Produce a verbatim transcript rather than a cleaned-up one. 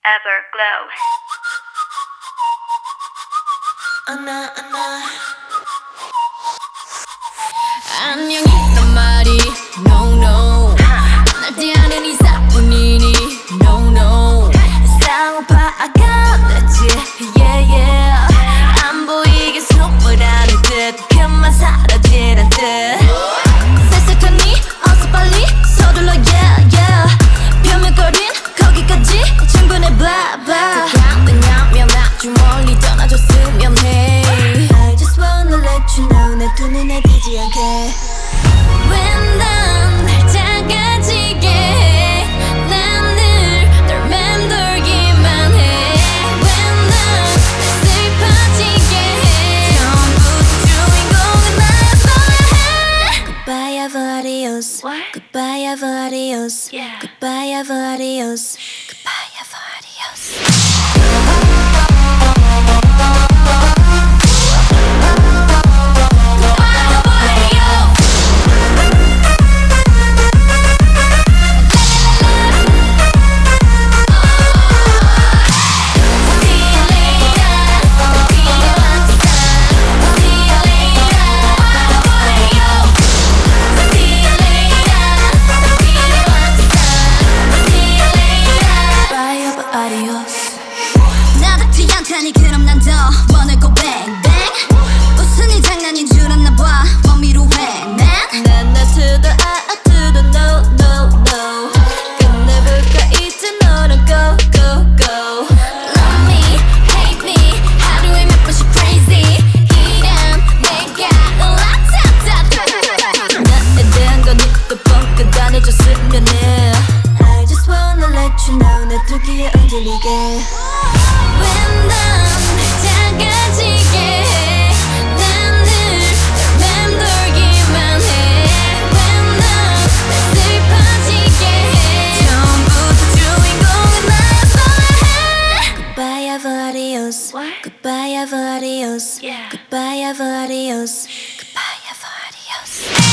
Everglow. 안아 안아 안녕이란 말이 no no 날 대하는 이사뿐이니 no no 쌍파가 됐지 yeah yeah 안 보이게 숨을 하는 듯 그만 사라지는 듯 셀색하니 어서 빨리 서둘러 yeah yeah 표면거린 거기까지 충분해 blah blah 왜냐면 아주 멀리 떠나줬으면 해 I just wanna let you know 내 두 눈에 띄지 않게 왜 난 날 작아지게 해 난 늘 널 맴돌기만 해 왜 난 슬퍼지게 해 처음부터 주인공은 나였어야 해 Goodbye ever adios What? Goodbye ever adios Yeah. Goodbye ever adios Goodbye ever adios 나답지 않다니 그럼 난 더 wanna go bang bang 웃으니 장난인 줄 알았나봐 Want me to hang man 난 나 to the I to the no no no 끝내볼까 이제 너는 go go go Love me hate me 하루에 몇 번씩 crazy 이런 내가 으라차차 나에 대한 건 또 뻥끗 안 해줬으면 해 I just wanna let you know 내 두 귀에 흔들리게 왜 난 작아지게 해 난 늘 널 맴돌기만 해 왜 난 슬퍼지게 해 처음부터 주인공은 나였어야 해 Goodbye ever adios What? Goodbye ever adios Yeah. Goodbye ever adios Goodbye ever adios